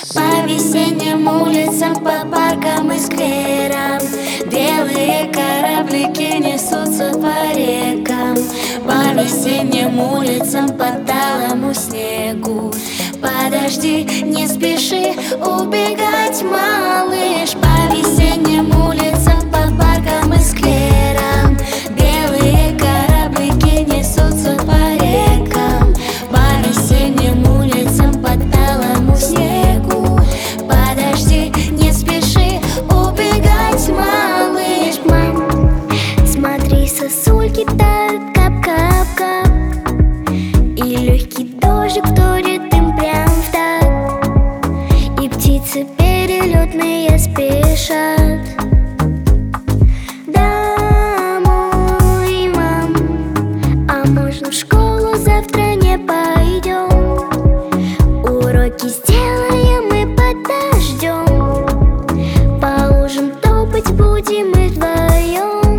По весенним улицам, по паркам и скверам белые кораблики несутся по рекам. По весенним улицам, по талому снегу. Подожди, не спеши убегать, малыш. По весенним улицам, по паркам и скверам белые кораблики несутся по рекам. По весенним улицам, по талому снегу. Подожди, не спеши убегать, малыш. Мам, смотри, сосульки тают, кап-кап-кап, и легкий дождик вторит им прям в такт. И птицы перелетные спешат домой, мам. А можно в школу завтра не пойдем? Уроки сделаем и подождем. По лужам топать будем мы вдвоем.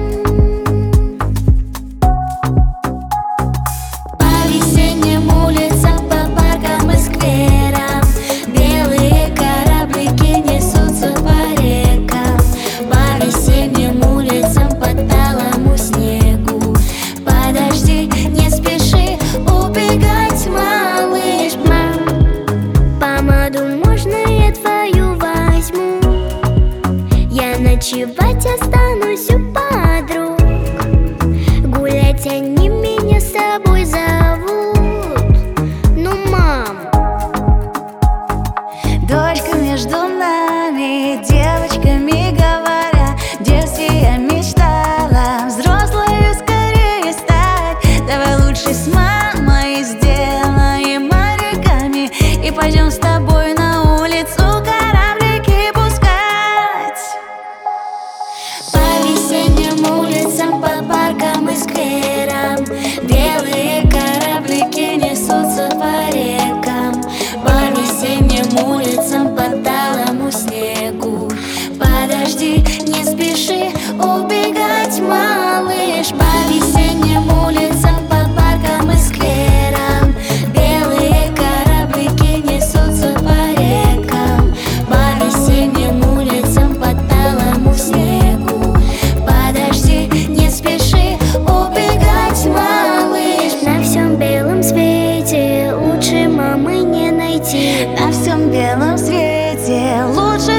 По весенним улицам, по паркам и скверам белые кораблики несутся по рекам. По весенним улицам, по талому снегу. Подожди, не спеши убегать, малыш. Мам, помаду можно я твою возьму? Я ночевать останусь у подруг. Гулять они меня с собой зовут. Ну, мам, Дочка между нами, девочками говоря, в детстве я мечтала взрослой скорее стать. Давай лучше с мамой сделаем оригами и пойдем с тобой на улицу кораблики пускать. По весенним улицам, по паркам и скверам белые кораблики несутся по рекам. По весенним улицам, по талому снегу. Подожди, не спеши убегать, малыш. По весенним улицам, по паркам и скверам белые кораблики несутся по рекам. По весенним улицам, по талому снегу. Подожди, не спеши убегать, малыш. на всем белом свете лучше мамы не найти. На всем белом свете лучше